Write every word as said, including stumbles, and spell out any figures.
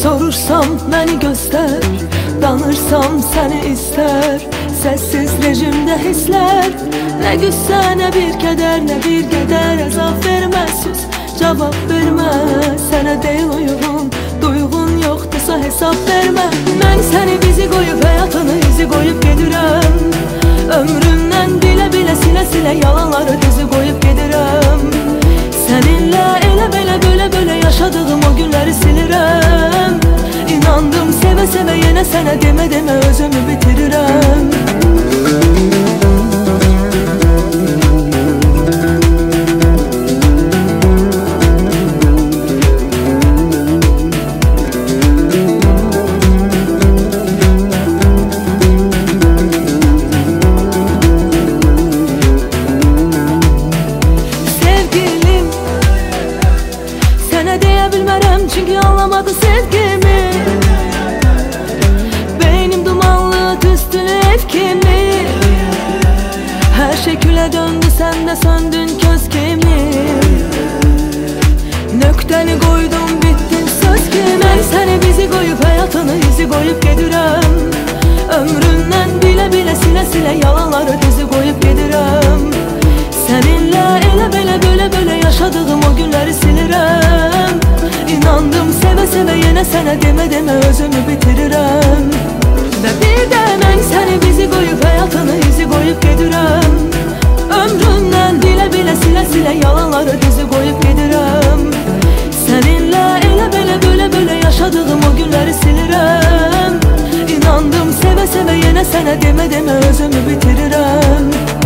Sorursam məni göstər, danırsam səni istər. Səssiz rejimdə hisslər, nə qüssə, nə bir kədər, nə bir qədər əzab verməz söz, cavab vermə. Sənə deyil uyğun, duyğun yoxdursa hesab vermə. Mən səni bizi qoyub, həyatını izi qoyub gedirəm. Ömrümdən bilə-bilə, silə-silə yalanları düzü qoyub gedirəm. Səninlə elə belə, bölə-bölə yaşadığım o günləri silirəm. İnandım sevə-sevə, yenə sənə demə-demə özümü bitirirəm. Sevgilim, sənə deyə bilmərəm, çünki anlamadı sevgimi. Beynim dumanlı, tüstülü ev kimi. Hər şey külə döndü, sən də söndün köz kimi. Nöqtəni qoydum, bittin söz kimi. Mən səni bizi qoyub, həyatını izi qoyub gedirəm. Ömründən bilə-bilə, silə-silə yalanları düzü qoyub gedirəm. Səninlə elə belə, bölə-bölə yaşadığım o günləri silirəm. İnandım sevə-sevə, yenə sənə demə-demə özümü bitirirəm. Və bir də mən səni bizi qoyub, həyatını izi qoyub gedirəm. Ömründən bilə-bilə, silə-silə yalanları düzü qoyub gedirəm. Səninlə elə belə, bölə-bölə yaşadığım o günləri silirəm. İnandım sevə-sevə, yenə sənə demə-demə özümü bitirirəm.